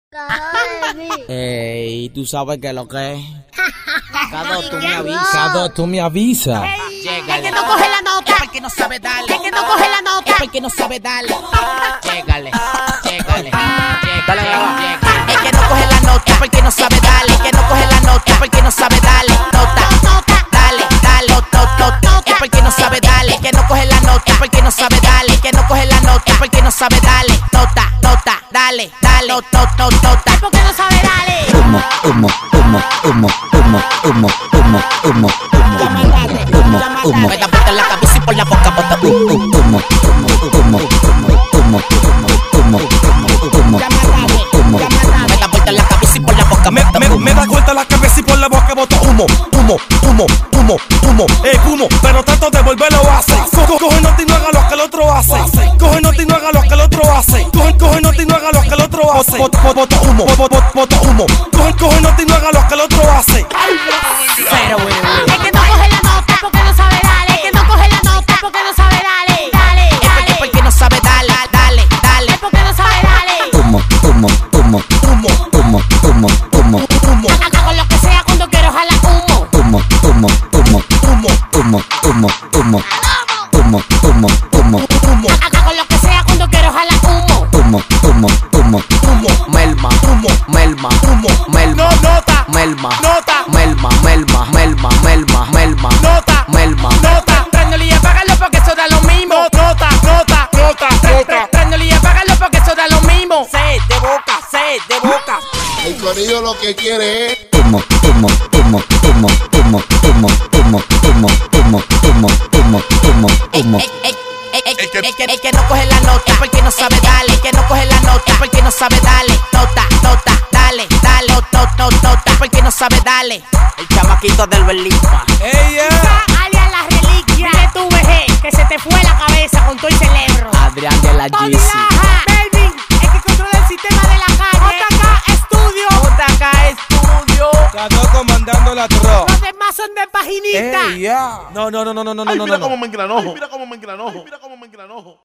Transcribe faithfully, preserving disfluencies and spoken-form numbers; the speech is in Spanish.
Ey, tú sabes que lo que es. Cado, tú me avisas. Cado, tú me avisas. Llégale. Es que no coge la nota. Es porque no sabe darle. Es que no coge la nota. Es porque no sabe darle. Llégale, llégale, llégale, llégale. Es que no coge la nota. Es porque no sabe darle. Es que no coge la nota. Es porque no sabe darle. Nota, dale, dale, nota, nota. Es porque no sabe darle. Es que no coge la nota. Es porque no sabe darle. Es que no coge la nota. Es porque no sabe darle. Nota, nota, dale, dale, nota, nota. Es porque no sabe darle. Humo, humo, humo, humo, humo, humo, humo, humo, humo, humo. Me da vuelta en la cabeza y por la boca bota humo. Humo, humo, humo, humo, humo, humo, humo. Me da vuelta en la cabeza y por la boca Me, bota me, humo. me da vuelta la cabeza y por la boca bota humo, humo, humo, humo, humo, eh, humo, pero trato de volverlo a hacer. Co- Coge nota y no haga lo que el otro hace. Coge nota y no haga lo que el otro hace. Coge, coge nota y no haga lo que el otro hace. Bota, bota, bota humo, bota, bota, bota humo. Coge, coge nota y no haga lo que el otro hace. Cero, güey, güey. Es que no coge la nota. Es porque no sabe darle. Es que no coge la nota. Es porque no sabe darle. Dale, Es porque, dale. porque no sabe darle, dale, dale. Es porque no sabe darle. Humo, humo, humo, Humo, humo, humo, humo, humo, Acá con lo que sea cuando quiero jalar humo. humo, humo, humo, humo, humo, humo, humo, humo, humo, humo, humo, Acá con lo que sea cuando quiero jalar humo. humo, humo, humo. humo, Melma, humo, Melma, humo. Melma, No, nota, Melma, nota, Melma, Melma, Melma, Melma, Melma, nota, Melma. nota. Préndele y apágalo porque eso da lo mismo. Nota, nota, nota, nota. Préndele y apágalo porque eso da lo mismo. Sed de boca, sed de boca. El corillo lo que quiere es Humo, humo, humo, humo, humo, humo, humo, humo, humo, humo, humo, humo, humo. Ey, ey, ey, ey, ey, que, ey, que no coge la nota, es porque no sabe darle, es que no coge la nota, es porque no sabe darle, nota, nota, dale, dale, nota, nota, nota, es porque no sabe darle. El chamaquito del Berlimpa. Ey, yeah. Alias la reliquia de tu vejez, que se te fue la cabeza con todo el cerebro. Adrián de la Tony Yeezy. Laja, Melvin, el que controla el sistema de la calle. J K Studio, J K Studio. Cado comandando la tro. los demás son de paginita. Ey, yeah. No, no, no, no, no, no, Ay, no, mira no. cómo me engranojo. Mira cómo me engranojo. Mira cómo me engranojo.